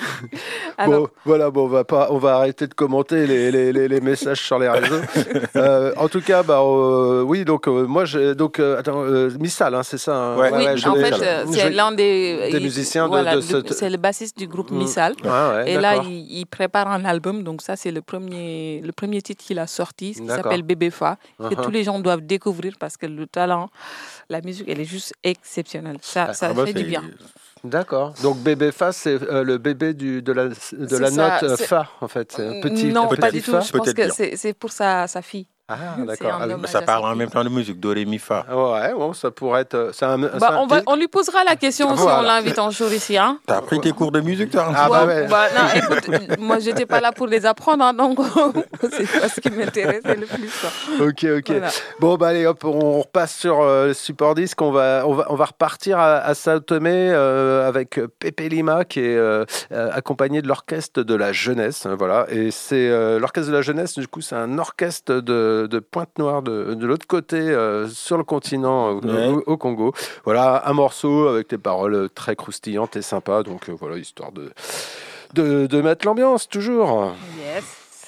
Alors, Bon, voilà, bon, on va pas, on va arrêter de commenter les, les, les, les messages sur les réseaux. Euh, en tout cas, bah, euh, oui, donc euh, moi, j'ai, donc, euh, attends, euh, Missal, hein, c'est ça. Hein, Ouais. oui, je en vais- fait, je- euh, je c'est vais- l'un des, des il- musiciens de- voilà, de le- cette- C'est le bassiste du groupe Mm. Missal. Ah ouais, Et là, d'accord. il, il prépare un album. Donc ça, c'est le premier, le premier titre qu'il a sorti, qui D'accord. s'appelle Bébé Fa, que Uh-huh. tous les gens doivent découvrir parce que le talent, la musique, elle est juste exceptionnelle. Ça, ça Ah bah, fait du c'est- bien. D'accord. Donc bébé Fa, c'est euh, le bébé du, de la, de C'est la ça, note euh, c'est- Fa, en fait. C'est un petit, non, un pas petit du tout. Fa. Je pense Peut-être que bien. c'est c'est pour sa, sa fille. Ah, C'est d'accord. un Ah, oui. hommage Ça à parle sa en fille. même temps de musique, do, ré, mi, fa. Ouais, bon, ça pourrait être. euh, C'est un, c'est Bah, un- on, va, on lui posera la question si Voilà. on l'invite un jour ici. Hein. T'as pris tes cours de musique, toi? Ah, bah Ouais, ouais. bah, non, écoute, moi, j'étais pas là pour les apprendre, hein, donc c'est pas ce qui m'intéressait le plus. quoi. Ok, ok. Voilà. Bon, bah allez, hop, on repasse sur euh, le support disque. On va, on va, on va repartir à, à Sao Tomé euh, avec Pepe Lima, qui est euh, euh, accompagné de l'orchestre de la jeunesse. hein, voilà. Et c'est euh, l'orchestre de la jeunesse, du coup, c'est un orchestre de, de Pointe-Noire de, de l'autre côté, euh, sur le continent, au, Ouais. au- au Congo. Voilà, un morceau avec des paroles très croustillantes et sympas. Donc euh, voilà, histoire de, de, de mettre l'ambiance, toujours. Yes.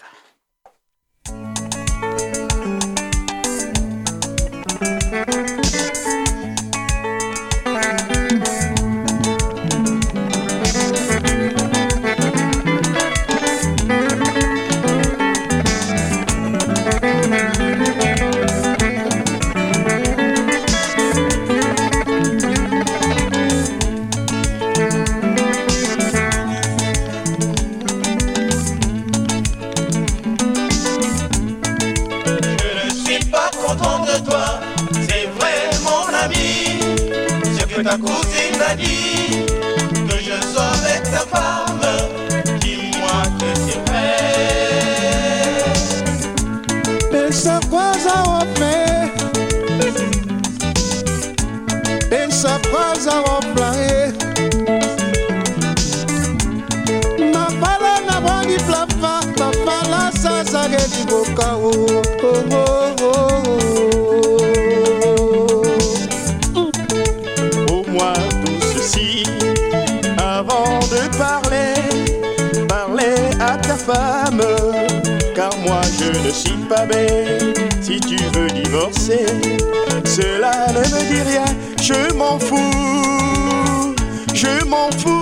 Je ne suis pas content de toi, c'est vrai mon ami. Ce que ta cousine a dit, que je serai ta femme, dis-moi que c'est vrai. Pensa cosa ho me Pensa cosa ho plae Ma pala na bongi plafa Ma pala sa sa ge di boka oh, oh, oh, oh, oh. Au moins tout ceci avant de parler, parler femme, car moi je ne suis pas bête. Si tu veux divorcer, cela ne me dit rien. Je m'en fous, je m'en fous.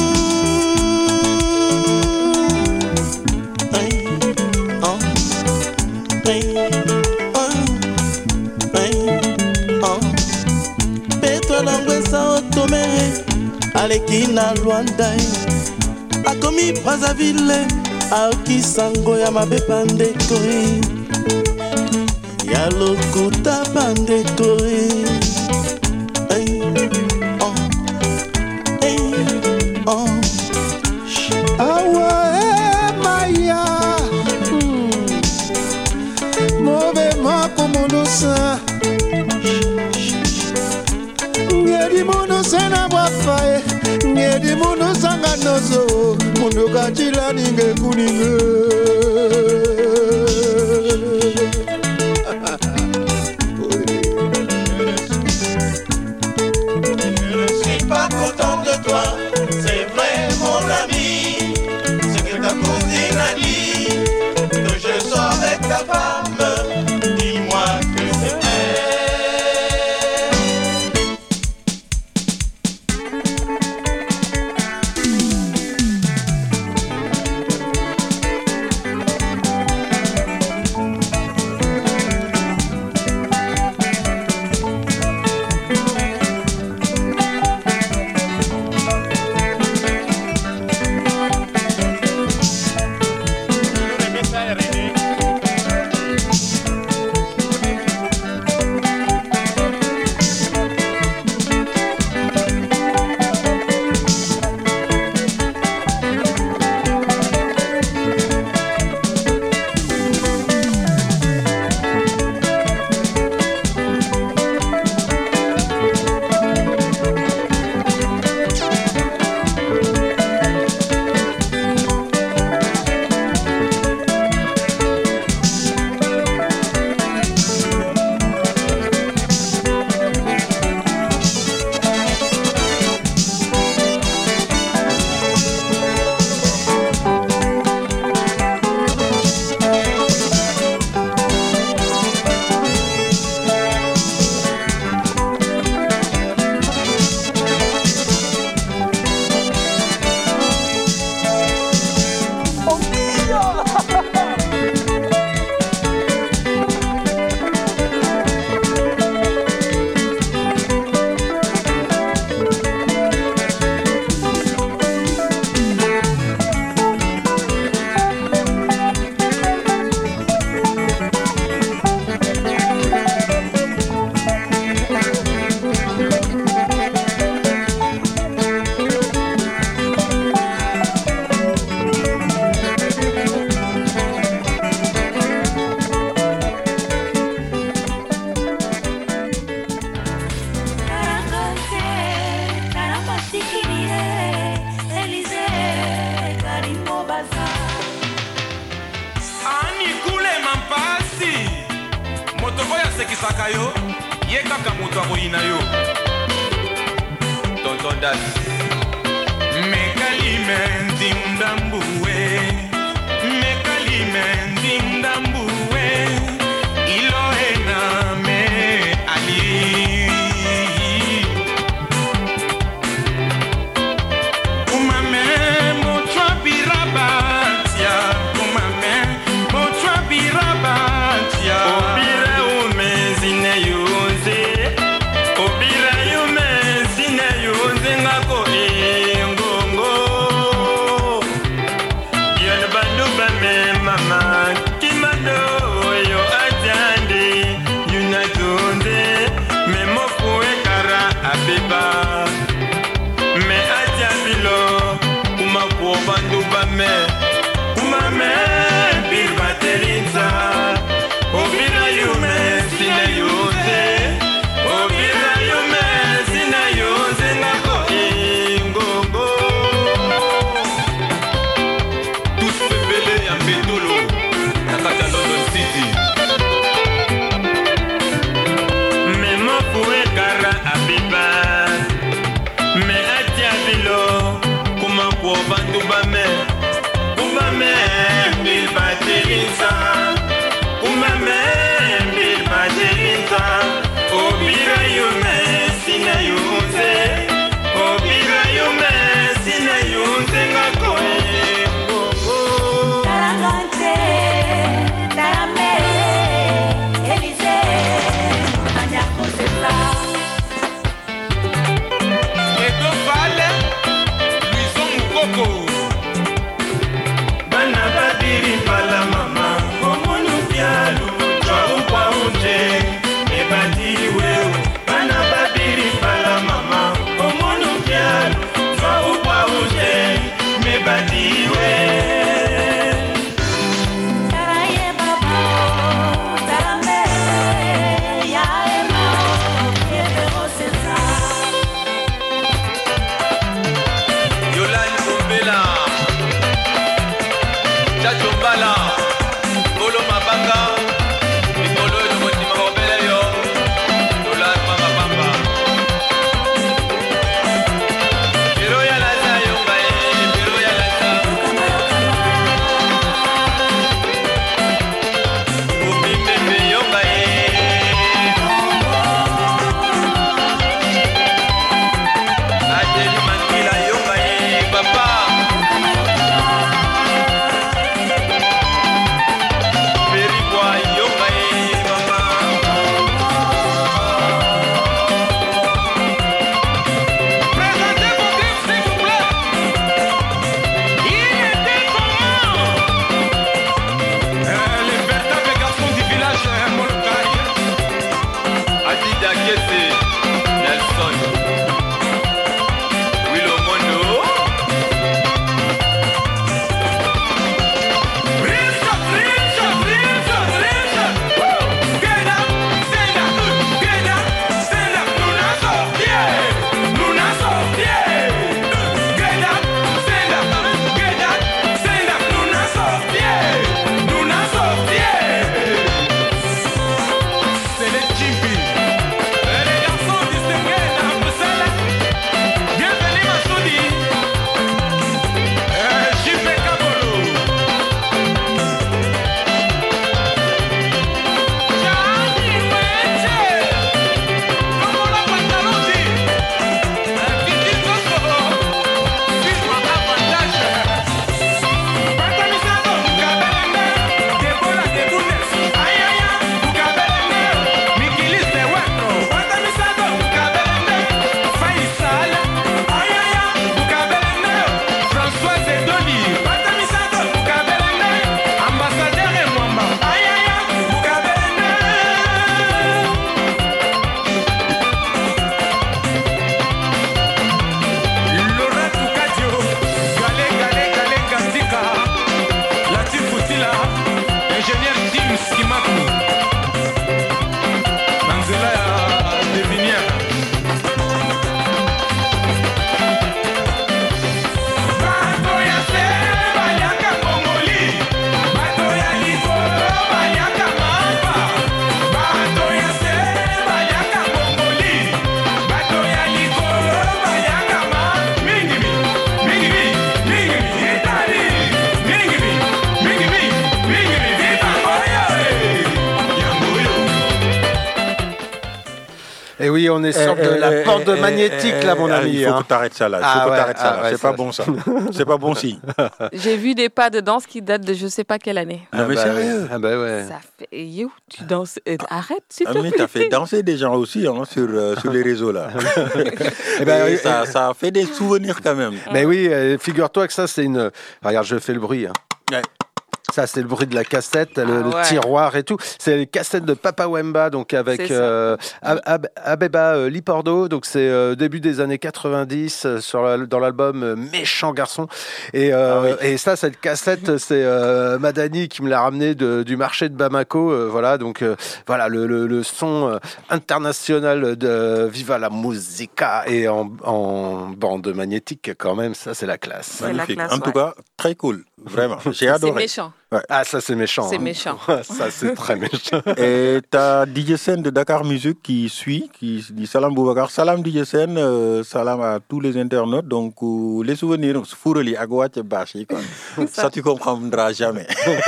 Hey, oh, hey, oh, hey, oh. Petro Langwesa Otomere, Alekina Luanda, Akomi Brazzaville, Aoki Sango ya mabepa ndeko, ya lokuta bandeko. Hey, oh, hey, oh. Awa e maya, mauvais ma komondo sa. Ngedi mono sana wafae, ngedi mono sanga nozo, mono kachila ninge kuninge. Je ne suis pas content de toi, c'est vrai mon ami. Ce que ta cousine a dit, que je sors avec ta femme, dis-moi que c'est vrai. asekisaka yo ye kaka moto akoyina yo tonton das mekalime ndimdambuwe mekalime ndimdambuwe iloena me ali umame mochwa birabatia umame mochwa birabatia obire umezine yuze obire umezine yuze ngako engongo Et oui, on est sur de la bande magnétique, là, mon ami. Il faut hein. que tu arrêtes ça, là. Il faut Ah que ouais, tu arrêtes ça, ah là. ouais, C'est ça- pas bon, ça. C'est pas bon signe. J'ai vu des pas de danse qui datent de je sais pas quelle année. Non, mais bah, sérieux. Ah bah ouais. Ça fait. Yo, tu danses. euh, Arrête, s'il Ah, te mais plaît. t'as fait danser des gens aussi hein, sur, euh, sur les réseaux, là. Eh ben, Et oui, ça, ça a fait des souvenirs, quand même. Mais oui, euh, figure-toi que ça, c'est une. Regarde, je fais le bruit. hein. Ouais. Ça, c'est le bruit de la cassette, le, Ah le ouais. tiroir et tout. C'est les cassettes de Papa Wemba, donc avec C'est ça. euh, Ab- Ab- Abeba euh, Lipordo. Donc c'est euh, début des années quatre-vingt-dix euh, sur la- dans l'album euh, Méchant Garçon. Et, euh, Ah et ça, cette cassette, c'est euh, Madani qui me l'a ramené de- du marché de Bamako. euh, voilà, donc euh, voilà le, le, le son euh, international de Viva la Musica et en, en bande magnétique quand même. Ça, c'est la classe. C'est la Magnifique. classe, En tout ouais. cas, très cool. Vraiment. J'ai C'est adoré. méchant. Ah, ça, c'est méchant. C'est hein. méchant. Ça, c'est très méchant. Et t'as D J Sen de Dakar Music qui suit, qui dit Salam Boubacar. Salam D J Sen, euh, salam à tous les internautes. Donc, euh, les souvenirs, Foureli, Agouache, Bachi, quoi. Ça, tu comprendras jamais.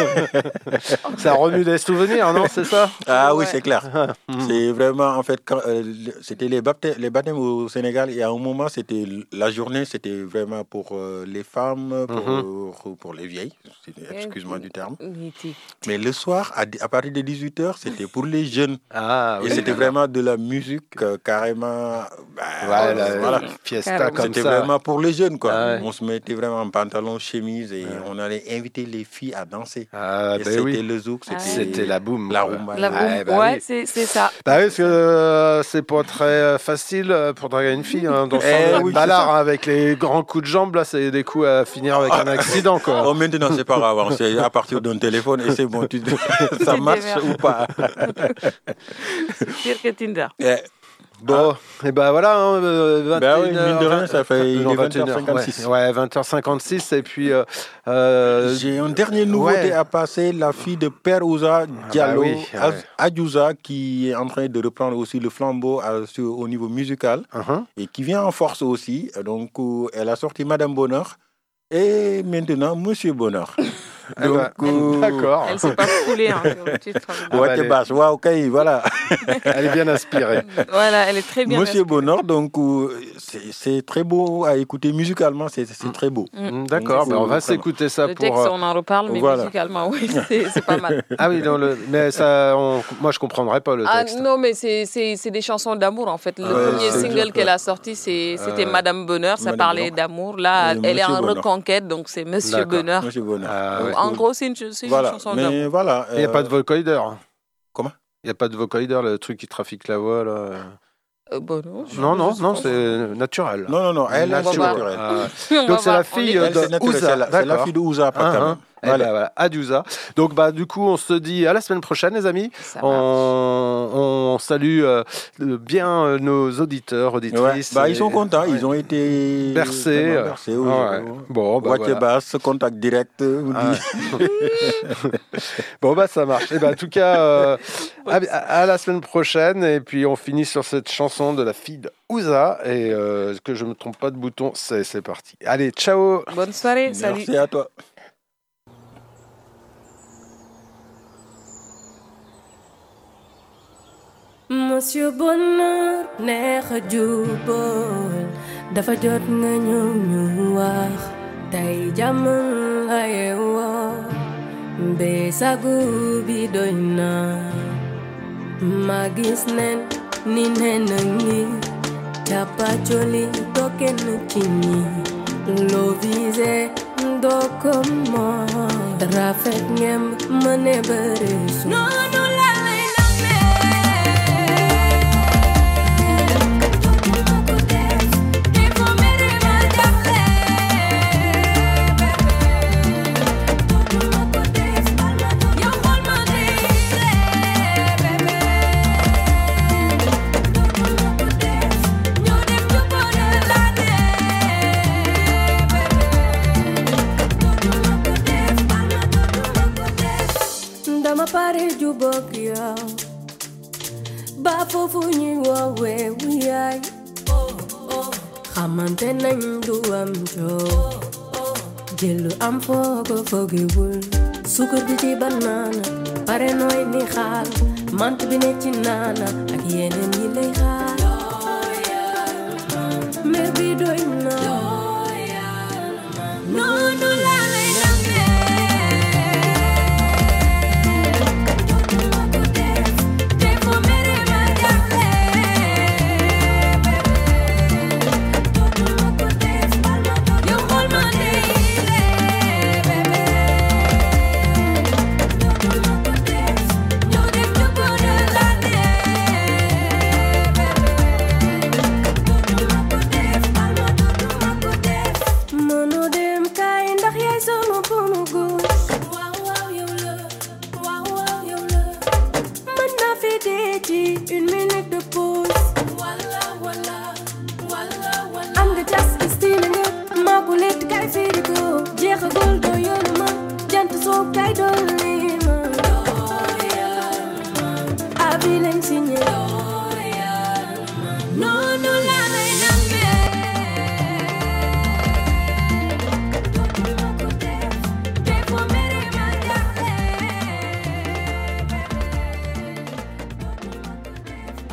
Ça remue des souvenirs, non? C'est ça? Ah oui, Ouais. c'est clair. C'est vraiment, en fait, quand, euh, le- c'était les baptêmes, les baptêmes au Sénégal. Et à un moment, c'était la journée, c'était vraiment pour euh, les femmes, pour, pour, pour les vieilles. C'était- Excuse-moi du terme. Mais t'es- Mais le soir, à, à partir de dix-huit heures, c'était pour les jeunes. Ah Et oui. c'était vraiment de la musique euh, carrément. bah, Ouais, la, voilà. fiesta Carrément. comme C'était ça. vraiment pour les jeunes, quoi. Ah ouais. On se mettait vraiment en pantalon, chemise et on allait inviter les filles à danser. Ah, et ben c'était oui. le zouk, Ah c'était, C'était la boum. la quoi. rumba. La Ouais, boum. bah ouais, oui. c'est c'est ça. Bah oui, parce que euh, c'est pas très euh, facile euh, pour draguer une fille. Hein, dans son Eh lac oui, Ballard, c'est ça. hein, avec les grands coups de jambe, là, c'est des coups à finir avec un accident, quoi. Oh, maintenant, c'est pas grave. hein. C'est à partir d'un téléphone et c'est bon. Tu... ça Tu marche démerdes. ou pas. C'est pire que Tinder. Eh, Bon, et ben voilà, hein, euh, Bah oui, vingt et une heures, mine de rien, ça fait- il non, est vingt et une vingt heures heures, cinquante-six. Ouais, ouais, vingt heures cinquante-six, et puis... euh, euh, J'ai une dernière nouveauté ouais. à passer, la fille de Père Ouza Diallo, bah oui, ouais. Az- Adjouza, qui est en train de reprendre aussi le flambeau à- sur- au niveau musical uh-huh. et qui vient en force aussi. Donc, euh, elle a sorti Madame Bonheur et maintenant Monsieur Bonheur. Eh ben, euh, d'accord. Elle s'est pas foulée hein, sur le titre. Ah ouais, bah, t'es elle est- basse. Waouh, ok, voilà. Elle est bien inspirée. Voilà, elle est très bien. Monsieur inspirée. Bonheur, donc euh, c'est c'est très beau à écouter musicalement, c'est c'est très beau. Mm, D'accord, Mm, ben on va vraiment. s'écouter ça Le pour... texte, euh, on en reparle, mais voilà. musicalement, oui, c'est c'est pas mal. Ah oui, non, le... mais ça, on... moi je comprendrais pas le Ah texte. non, mais c'est c'est- c'est des chansons d'amour en fait. Le Ouais, premier c'est single sûr, qu'elle ouais. a sorti, c'est- c'était Euh, Madame Bonheur, ça Madame parlait Bonheur. d'amour. Là, Et elle est Monsieur en Bonheur. reconquête, donc c'est Monsieur D'accord. Bonheur. Monsieur Bonheur. Ah, ouais. En gros, c'est une, ch- c'est une Voilà, chanson d'amour. mais voilà. Il n'y a euh, pas de vocoder. Comment? Il n'y a pas de vocoder, le truc qui trafique la voix, là. Euh, bon, non, je- Non, non, je non, pense. c'est naturel. Non, non, non, elle, On va c'est voir. naturel. Ah, On va donc c'est la voir, on fille écoute. Elle, c'est de naturel, Ouza, c'est la, c'est la d'accord. fille de Ouza, pas Ah, quand ah. même. Eh Voilà. ben voilà, Adjouza. Donc bah du coup on se dit à la semaine prochaine les amis. Ça On, on salue euh, bien euh, nos auditeurs, Ouais. auditrices. Bah, ils et- sont contents, ouais. ils ont été bercés. vraiment euh, bercés, ah oui. ouais. Bon bah Boîtier voilà. basse, contact direct. vous Ah dit. Bon bah ça marche. Et ben en tout cas euh, à, à la semaine prochaine et puis on finit sur cette chanson de la fille de Ouza et euh, que je me trompe pas de bouton, c'est c'est parti. Allez, ciao. Bonne soirée, salut. Merci à toi. Monsieur Bonheur neex a jubal dafa jot nga ñëw ñu wax tey jàmm la yeewoo mbee sagu bi doy na ma gis nen ni nen a ngi capacoli doo kenn ci ñi loo visé doo ko mooy rafet ngem mëne bëre su noonu la lay dama pare jubóog yow ba foofu ñuy woowee wuyaay xamante nañ du am coow jël lu am foogo foogewul sukkur bi ci banaana pare nooy ni xaal mant bi ne ci naana ak yeneen yi lay xaar bi doy na noonu laa lay namee dootuma ko def te foo mere ma jàppale dootuma ko def bal ma dootuma yow xool ma deyle bébé dootuma ko def ñoo def jubbo de la dee mënoo dem kaay ndax yaay sama buumu góor waaw waaw yow la waaw waaw yow la mën naa fi dee ci une minute de pause